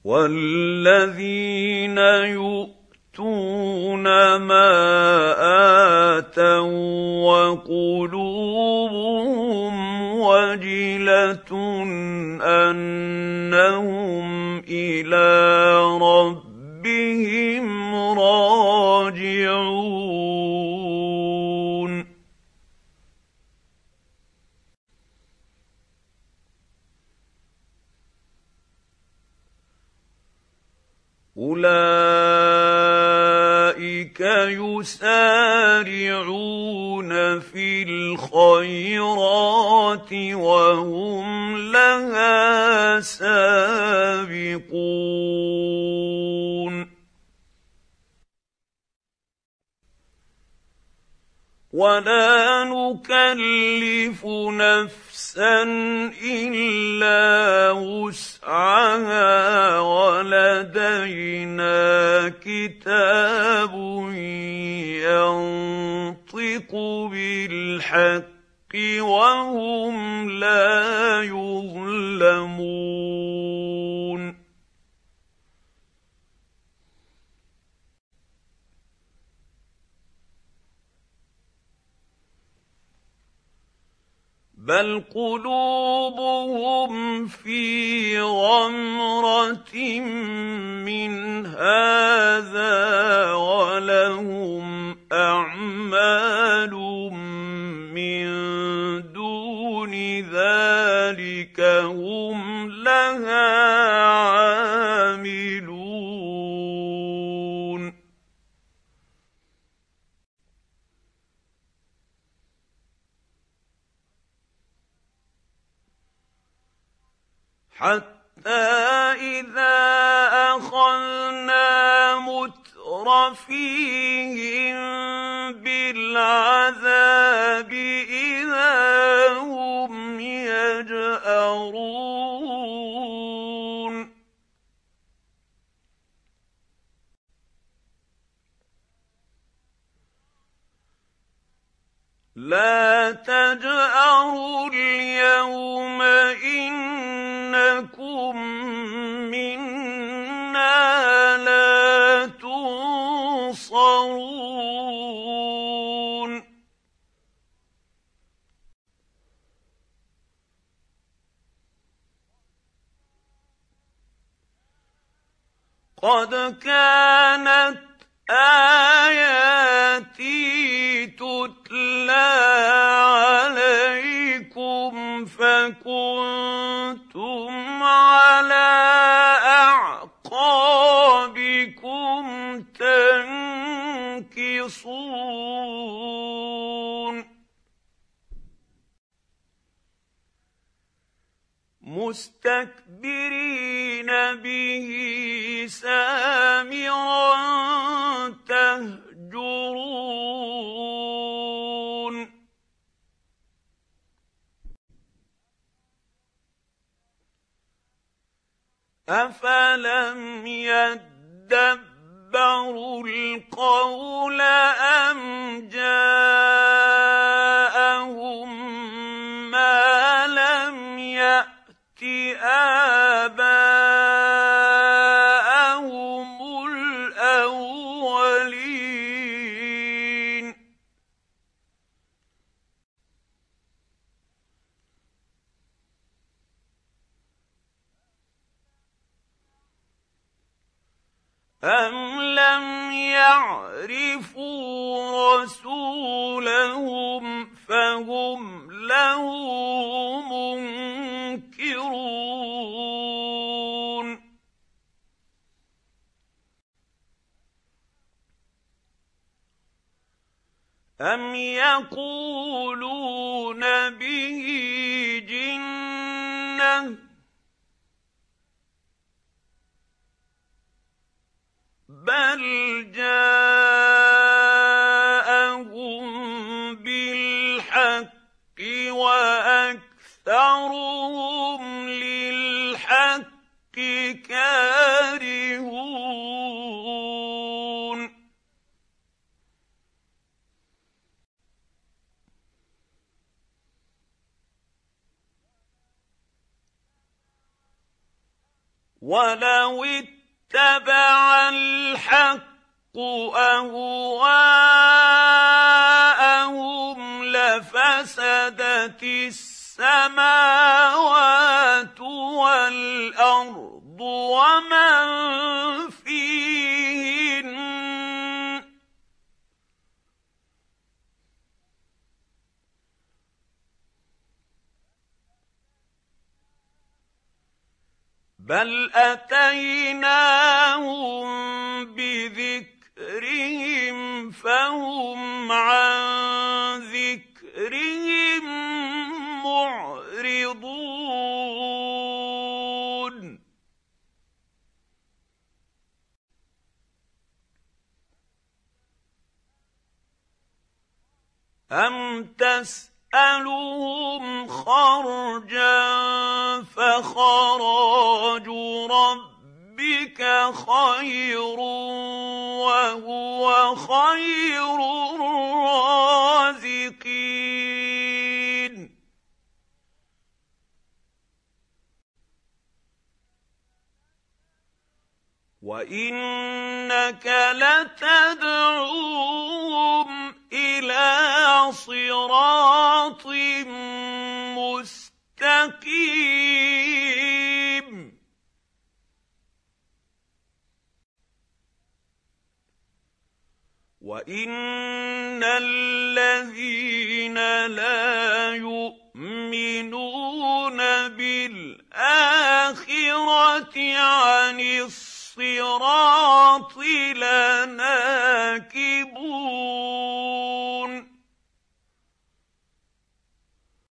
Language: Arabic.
وَالَّذِينَ يُؤْتُونَ مَا آتَوا وَّقُلُوبُهُمْ وَجِلَةٌ أَنَّهُمْ إِلَىٰ رَبِّهِمْ رَاجِعُونَ أُولَٰئِكَ يُسَارِعُونَ فِي الْخَيْرَاتِ وَهُمْ لَهَا سَابِقُونَ وَلَا نُكَلِّفُ نَفْسًا إِلَّا وُسْعَهَا وَلَدَيْنَا كِتَابٌ يَنطِقُ بِالْحَقِّ وَهُمْ لَا يُظْلَمُونَ بَلْ قُلُوبُهُمْ فِي غَمْرَةٍ مِّنْ هَٰذَا وَلَهُمْ أَعْمَالٌ مِّن دُونِ ذَٰلِكَ هُمْ لَهَا عَامِلُونَ حَتَّىٰ إِذَا أَخَذْنَا مُتْرَفِيهِم بِالْعَذَابِ إِذَا هُمْ يَجْأَرُونَ لَا تَجْأَرُوا الْيَوْمَ إِنَّكُم مِّنَّا لَا تُنصَرُونَ قَدْ كَانَتْ آيَاتِي تُتْلَىٰ عَلَيْكُمْ فَكُنتُمْ عَلَىٰ أَعْقَابِكُمْ تَنكِصُونَ مُسْتَكْبِرِينَ بِهِ سَامِرًا تَهْجُرُونَ أَفَلَمْ يَدَّبَّرُوا الْقَوْلَ أَمْ جَاءَهُم مَّا لَمْ يَأْتِ آبَاءَهُمُ الْأَوَّلِينَ أَمْ لَمْ يَعْرِفُوا رَسُولَهُمْ فَهُمْ لَهُ مُنكِرُونَ أَمْ يَقُولُونَ بِهِ جِنَّةٌ بَلْ جَاءَهُم بِالْحَقِّ وَأَكْثَرُهُمْ لِلْحَقِّ كَارِهُونَ ولو اتبع الحق أهواءهم لفسدت السماوات والأرض ومن فيهن بل أتيناهم بذكرهم فهم عن ذكرهم معرضون أم تسألهم خرجا فخراج ربك خير وهو خير الرازقين وإنك لتدعوهم إلى صراط مستقيم وإن الذين لا يؤمنون